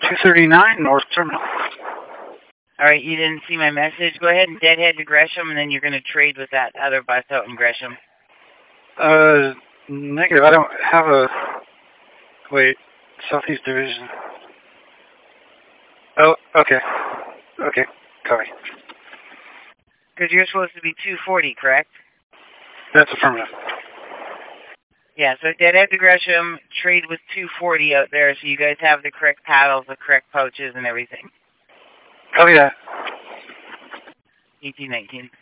239 North Terminal. All right, you didn't see my message? Go ahead and deadhead to Gresham, and then you're going to trade with that other bus out in Gresham. Negative. I don't have a... Wait. Southeast Division. Oh, okay. Okay. Copy. Because you're supposed to be 240, correct? That's affirmative. Yeah, so deadhead to Gresham, trade with 240 out there, so you guys have the correct paddles, the correct pouches, and everything. Copy that. 1819.